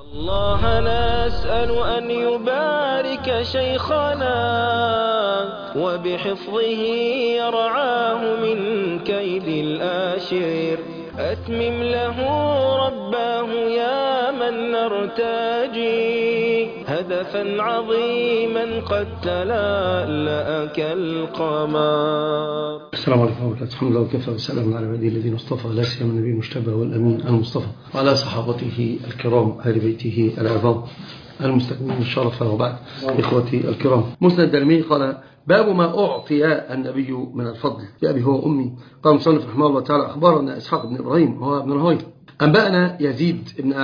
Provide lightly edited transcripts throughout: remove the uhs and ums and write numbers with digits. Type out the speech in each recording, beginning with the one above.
الله نسأل أن يبارك شيخنا وبحفظه يرعاه من كيد الآشر. أتمم له رباه يا من نرتجي هدفا عظيما قد تلألأ كالقمر. السلام عليكم ورحمة الله. الحمد لله وكفى والسلام على عباده الذين اصطفى، لا سيما النبي المجتبى والأمين المصطفى وعلى صحابته الكرام أهل بيته العظام المستكملين الشرف. وبعد، إخوتي الكرام، مسند الدارمي قال: باب ما أعطي النبي من الفضل بأبي هو أمي. قال مصنف رحمه الله تعالى: أخبرنا إسحاق بن إبراهيم وهو ابن رهيب أنبأنا يزيد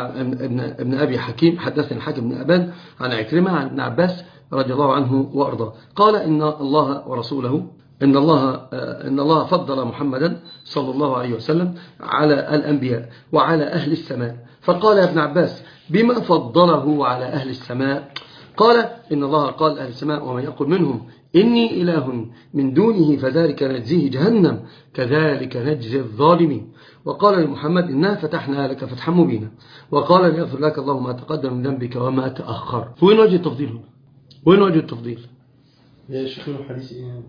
ابن أبي حكيم حدثنا الحاكم بن أبان عن عكرمة عن ابن عباس رضي الله عنه وأرضاه قال: إن الله ورسوله إن الله فضل محمدا صلى الله عليه وسلم على الأنبياء وعلى أهل السماء. فقال يا ابن عباس: بما فضله على أهل السماء؟ قال: إن الله قال أهل السماء ومن يقول منهم إني إله من دونه فذلك نجزيه جهنم كذلك نجزي الظالمين. وقال لمحمد: إنا فتحنا لك فتحا مبينا. وقال: ليغفر لك الله ما تقدم من ذنبك وما تأخر. وين وجه التفضيل هنا؟ وين وجه التفضيل؟ يا شيخ حديث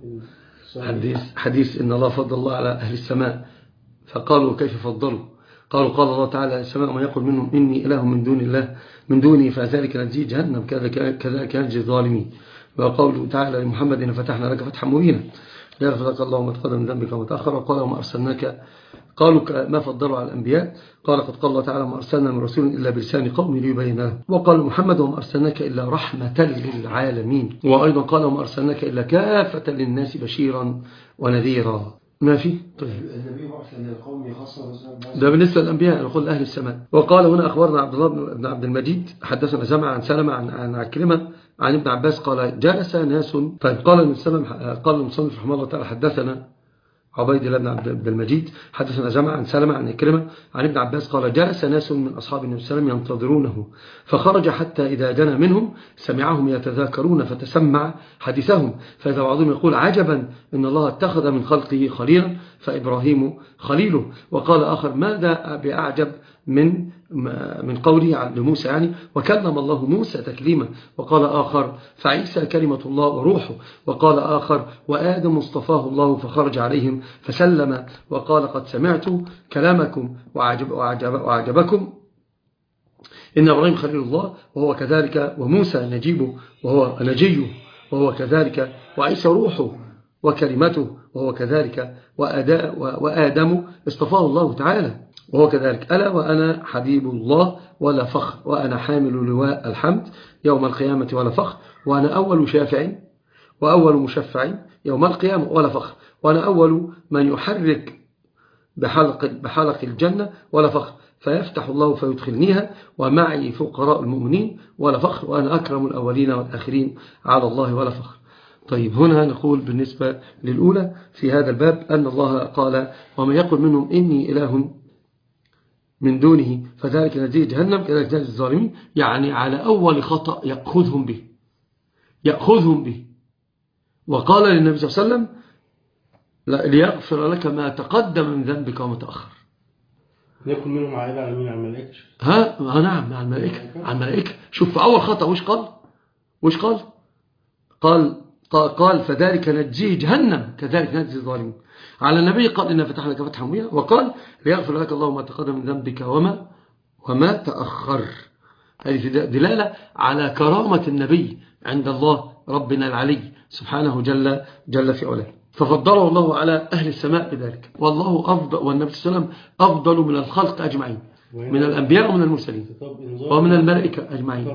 إيه؟ حديث إن الله فضل الله على أهل السماء. فقالوا: كيف فضلوا؟ قالوا: قال الله تعالى: السماء ومن يقول منهم إني إله من دوني فذلك نجزيه جهنم كذلك نجزي الظالمين. وقوله تعالى لمحمد: إن فتحنا لك فتحا مبينا ليغفر لك الله ما تقدم من ذنبك وما تأخر. وقال: وما أرسلناك. قالوا: ما فضلوا على الأنبياء؟ قال: قد قال الله تعالى: ما أرسلنا من رسول إلا بلسان قوم ليبين له. وقال محمد: وما أرسلناك إلا رحمة للعالمين. وأيضا قال: وما أرسلناك إلا كافة للناس بشيرا ونذيرا. ما في؟ طيب، النبي بعث للقوم خاصة ده بالنسبة للأنبياء، نقول أهل السماء. وقال هنا: أخبرنا عبد الله بن عبد المجيد حدثنا جمع عن سلمة عن عكرمة عن ابن عباس قال: جلس ناس. طيب، قال المصنف رحمه الله تعالى: حدثنا عبيد الله بن عبد المجيد حدثنا جمع عن سلمة عن عكرمة عن ابن عباس قال: جلس ناس من أصحاب النبي صلى الله عليه وسلم ينتظرونه، فخرج حتى إذا دنا منهم سمعهم يتذاكرون فتسمع حديثهم، فإذا بعضهم يقول: عجبا إن الله اتخذ من خلقه خليلا فإبراهيم خليله. وقال آخر: ماذا بأعجب من قوله لموسى يعني وكلم الله موسى تكليما. وقال آخر: فعيسى كلمة الله وروحه. وقال آخر: وآدم اصطفاه الله فخرج عليهم فسلم. وقال: قد سمعت كلامكم وعجبكم إن إبراهيم خليل الله وهو كذلك، وموسى نجيبه وهو نجيه وهو كذلك، وعيسى روحه وكلمته وهو كذلك، وآدم اصطفاه الله تعالى وهو كذلك. ألا وأنا حبيب الله ولا فخر، وأنا حامل لواء الحمد يوم القيامة ولا فخر، وأنا أول شافع وأول مشفع يوم القيامة ولا فخر، وأنا أول من يحرك بحلق الجنة ولا فخر، فيفتح الله فيدخلنيها، ومعي فقراء المؤمنين ولا فخر، وأنا أكرم الأولين والآخرين على الله ولا فخر. طيب، هنا نقول بالنسبة للأولى في هذا الباب أن الله قال: ومن يقول منهم إني إله من دونه فذلك نجزيه جهنم كذلك نجزي الظالمين. يعني على أول خطأ يأخذهم به. وقال للنبي صلى الله عليه وسلم: ليغفر لك ما تقدم من ذنبك وما تأخر. يكون منهم عائلة على مين؟ على الملائكة. نعم، على الملائكة. شوف في أول خطأ وش قال فذلك نجزيه جهنم كذلك نجزي الظالمين. على النبي قال: إن فتحنا لك فتحا مبينا. وقال: ليغفر لك الله ما تقدم من ذنبك وما تأخر. هذه دلالة على كرامة النبي عند الله ربنا العلي سبحانه جل في علاه. ففضله الله على أهل السماء بذلك. والله أفضل، والنبي صلى الله عليه وسلم أفضل من الخلق أجمعين، من الأنبياء ومن المرسلين ومن الملائكة أجمعين.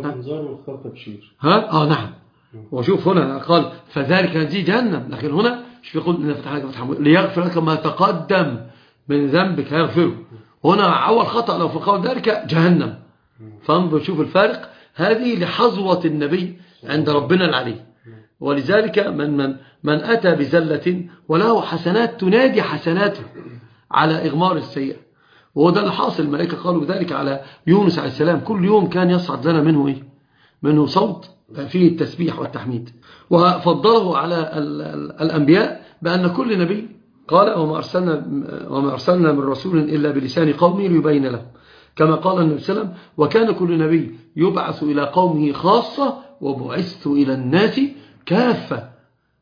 نعم. وشوف هنا قال: فذلك نجزيه جهنم، لكن هنا مش بيقول إن فتح لك فتحا ليغفر لك ما تقدم من ذنبك هيغفره. هنا أول خطأ لو في قول ذلك جهنم. فانظر شوف الفارق. هذه لحظوة النبي عند ربنا العلي. ولذلك من أتى بزلة وله حسنات تنادي حسناته على إغمار السيئة. وهو اللي حاصل. الملائكة قالوا ذلك على يونس عليه السلام: كل يوم كان يصعد لنا منه صوت فيه التسبيح والتحميد. وفضله على الأنبياء بأن كل نبي قال: وما أرسلنا من رسول إلا بلسان قومه ليبين له كما قال النبي صلى الله عليه وسلم وكان كل نبي يبعث إلى قومه خاصة وبعثت إلى الناس كافة.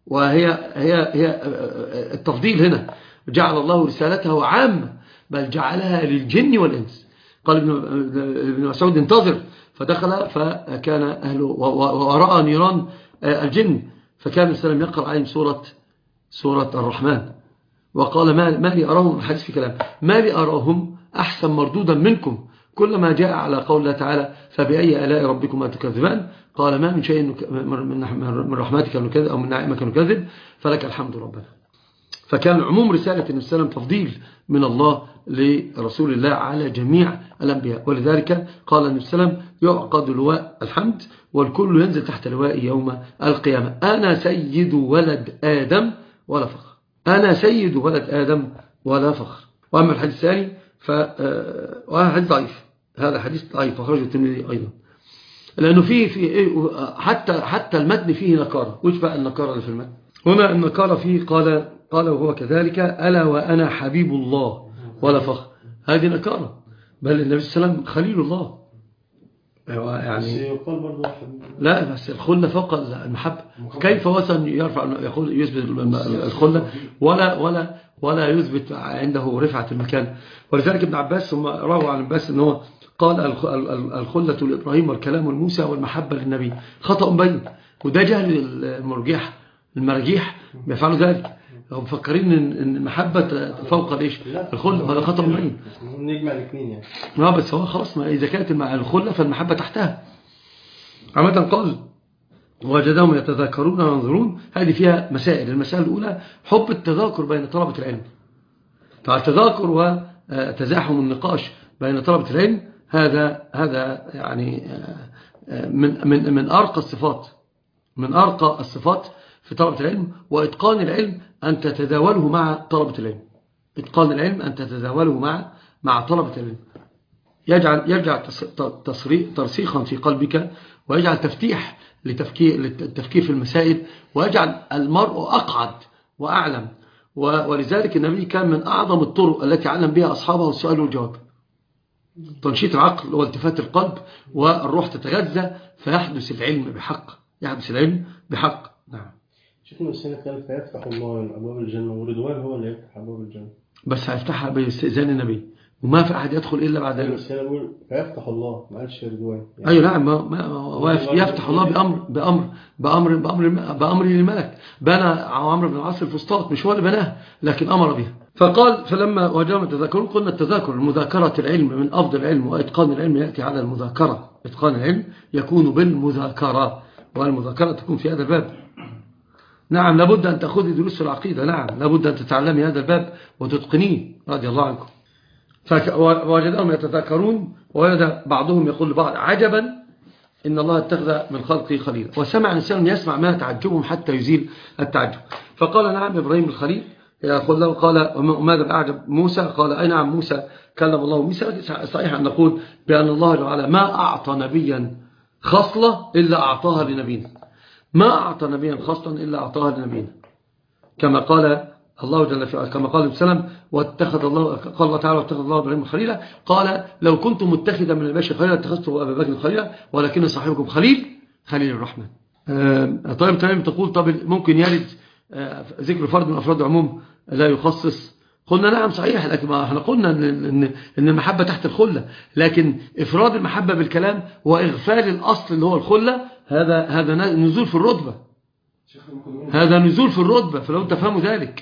هي التفضيل هنا جعل الله رسالته عامة بل جعلها للجن والإنس. قال ابن مسعود انتظر فدخل فكان أهله ورأى نيران الجن فكان السلام يقرأ عليهم سورة الرحمن وقال ما لي أراهم الحديث في كلام ما لي أراهم أحسن مردودا منكم كلما جاء على قول الله تعالى فبأي آلاء ربكما تكذبان قال ما من شيء من رحمتك نكذب أو من نعمك نكذب فلك الحمد ربنا. فكان عموم رسالة النبي صلى الله عليه وسلم تفضيل من الله لرسول الله على جميع الأنبياء. ولذلك قال النبي صلى الله عليه وسلم يعقد لواء الحمد والكل ينزل تحت لواء يوم القيامة أنا سيد ولد آدم ولا فخر. أنا سيد ولد آدم ولا فخر. وأما الحديث الثاني وهذا حديث ضعيف. هذا حديث ضعيف أخرجه الترمذي أيضا لأنه فيه حتى المتن فيه نكارة. وش بقى النكارة اللي في المتن هنا؟ النكارة فيه قال وهو كذلك ألا وأنا حبيب الله ولا فخر. هذه نكارة بل النبي صلى الله عليه وسلم خليل الله يعني لا بس الخلة فوق المحبة. كيف وصل يرفع يقول يثبت الخلة ولا يثبت عنده رفعة المكان. ولذلك ابن عباس ثم روى عن عباس أنه قال الخلة لإبراهيم والكلام والموسى والمحبة للنبي خطأ بين. وده جهل المراجيح بيفعلوا ذلك هم مفكرين ان المحبة فوق ليش الخلة. هذا خطأ بين نجمع الاثنين يعني بس هو خلاص ما إذا كانت مع الخلة فالمحبة تحتها. عامة قال وجدهم يتذاكرون وينظرون. هذه فيها مسائل. المسائل الأولى حب التذاكر بين طلبة العلم. فالتذاكر وتزاحم النقاش بين طلبة العلم هذا يعني من أرقى الصفات في طلبة العلم. وإتقان العلم أن تتداوله مع طلبة العلم. إتقان العلم أن تتداوله مع طلبة العلم يرجع ترسيخا في قلبك ويجعل تفتيح للتفكير في المسائل ويجعل المرء أقعد وأعلم. ولذلك النبي كان من أعظم الطرق التي علم بها أصحابه السؤال والجواب. تنشيط العقل والتفات القلب والروح تتغذى فيحدث العلم بحق. نعم. شيخنا السنة قال فيفتح الله أبواب الجنة ورضوان هو اللي يفتح أبواب الجنة. بس هيفتحها باستئذان النبي وما في أحد يدخل إلا بعد ذلك. السنة بقول فيفتح الله ما قالش رضوان يعني. أيوة نعم يفتح الله بأمر للملك. بنى عمرو بن العاص الفسطاط مش هو اللي بناه لكن أمر بها. فقال فلما وجدهم يتذاكرون قلنا التذاكر مذاكرة العلم من أفضل العلم وإتقان العلم يأتي على المذاكرة. إتقان العلم يكون بالمذاكرة والمذاكرة تكون في هذا الباب. نعم لابد أن تأخذي دروس في العقيدة. نعم لابد أن تتعلمي هذا الباب وتتقنيه رضي الله عنكم. فوجدهم يتذاكرون ووجد بعضهم يقول لبعض عجبا إن الله اتخذ من خلقه خليلا. وسمع الإنسان يسمع ما تعجبهم حتى يزيل التعجب. فقال نعم إبراهيم الخليل يقول له قال وماذا بأعجب موسى قال أي نعم موسى كلم الله موسى. صحيح أن نقول بأن الله تعالى ما أعطى نبيا خصلة إلا أعطاها لنبينا. ما أعطى نبيا خصلا إلا أعطاها لنبينا كما قال الله جل في علاه كما قال السلام واتخذ الله قال الله تعالى واتخذ الله إبراهيم خليلا. قال لو كنت متخذا من البشر خليلا اتخذته أبا بكر خليلا ولكن صاحبكم خليل الرحمن. طيب تمام تقول طب ممكن يرد ذكر فرد من أفراد العموم لا يخصص. قلنا نعم صحيح لكن ما احنا قلنا إن المحبة تحت الخلة لكن إفراد المحبة بالكلام وإغفال الأصل اللي هو الخلة هذا نزول في الرتبة. هذا نزول في الرتبة فلو تفهموا ذلك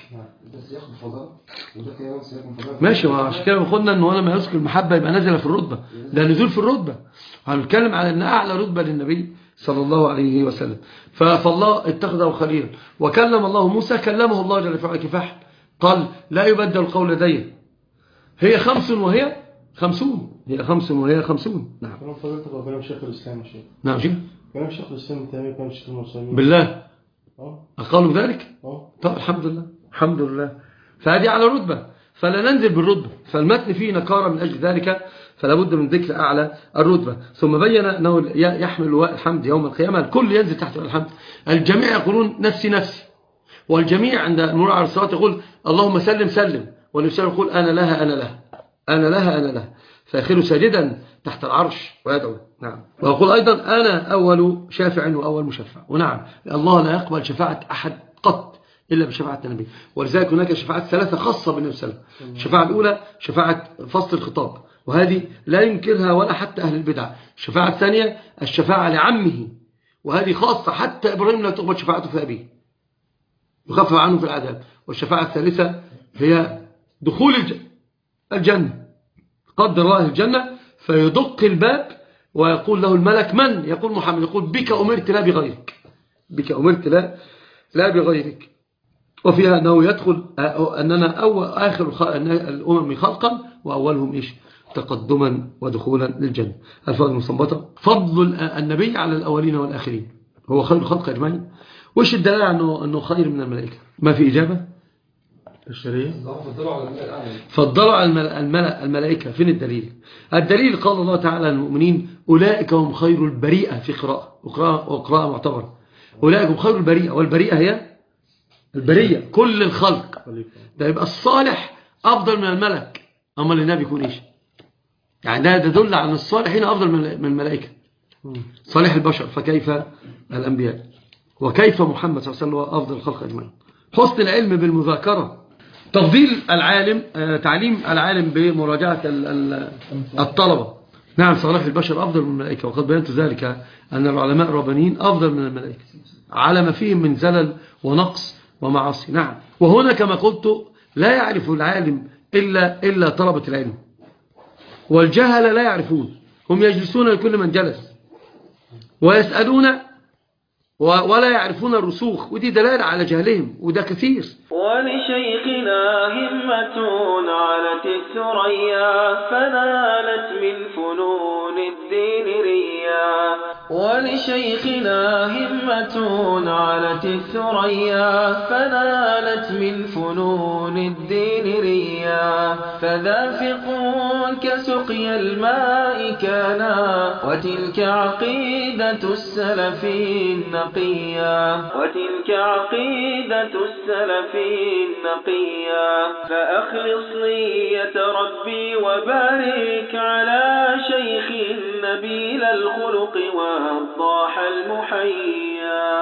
ماشي. وعشان كده قلنا انه لما يذكر المحبة يبقى نزل في الرتبة. ده نزول في الرتبة. هنتكلم على ان اعلى رتبة للنبي صلى الله عليه وسلم. فالله اتخذه خليلا. وكلم الله موسى كلمه الله جل في علاه كفاح قال لا يبدل القول لدي هي 5 وهي 50. هي 5 وهي 50. نعم. كلام شيخ الإسلام شيخ. نعم شيخ. كلام شيخ الإسلام تمام كلام شيخ المسلمين. بالله. أقالوا ذلك؟ طيب الحمد لله. فهذه على رتبة فلا ننزل بالرتبة. فالمتن فيه نكارة من أجل ذلك فلا بد من ذكر أعلى الرتبة. ثم بين أنه يحمل لواء الحمد يوم القيامة. الكل ينزل تحت الحمد. الجميع يقولون نفسي والجميع عند المرور على الصلاة يقول اللهم سلم والنبي يقول أنا لها فيخر ساجدا تحت العرش ويدعو. نعم. ويقول أيضا أنا أول شافع وأول مشفع. ونعم الله لا يقبل شفاعة أحد قط إلا بشفاعة النبي. ولذلك هناك شفاعات ثلاثة خاصة بالنبي صلى الله عليه وسلم. الشفاعة الأولى شفاعة فصل الخطاب، وهذه لا ينكرها ولا حتى أهل البدع. الشفاعة الثانية الشفاعة لعمه، وهذه خاصة، حتى إبراهيم لا تقبل شفاعته في أبيه، يخفف عنه في العذاب. والشفاعة الثالثة هي دخول الجنة، قدر الله الجنة فيدق الباب ويقول له الملك من؟ يقول محمد، يقول بك أمرت لا بغيرك، بك أمرت لا بغيرك. وفيها أنه يدخل أننا آخر الأمم خلقا وأولهم إيش؟ تقدما ودخولا للجنة. الفضل المستنبطة فضل النبي على الأولين والآخرين، هو خير الخلق أجمعين. وش الدلالة أنه خير من الملائكة؟ ما في إجابة؟ الشريعة فضلوا على الملائكة. فين الدليل؟ الدليل قال الله تعالى المؤمنين أولئك هم خير البريئة، في قراءة معتبرة، أولئك هم خير البريئة، والبريئة هي البرية كل الخلق. ده يبقى الصالح أفضل من الملك. أما النبي يكون إيش؟ يعني ده يدل على أن الصالحين أفضل من الملائكة، صالح البشر، فكيف الأنبياء؟ وكيف محمد صلى الله عليه وسلم هو أفضل الخلق أجمعين؟ حسن العلم بالمذاكرة، تفضيل العالم، تعليم العالم بمراجعة الطلبة. نعم صالح البشر أفضل من الملائكة، وقد بينت ذلك أن العلماء الربانيين أفضل من الملائكة على ما فيهم من زلل ونقص ومعاصي. نعم. وهنا كما قلت لا يعرف العالم إلا طلبة العلم، والجهل لا يعرفون، هم يجلسون لكل من جلس ويسألون ولا يعرفون الرسوخ، ودي دلالة على جهلهم، وده كثير. ولشيخنا همة علت الثريا فنالت من فنون الدين ريا، ولشيخنا همة علت الثريا فنالت من فنون الدين ريا، فذافق كسقي الماء كانا وتلك عقيدة السلف النقيا، وتلك عقيدة السلف النقيا. فأخلص نية ربي وبارك على شيخ نبيل الخلق والضاح المحيا.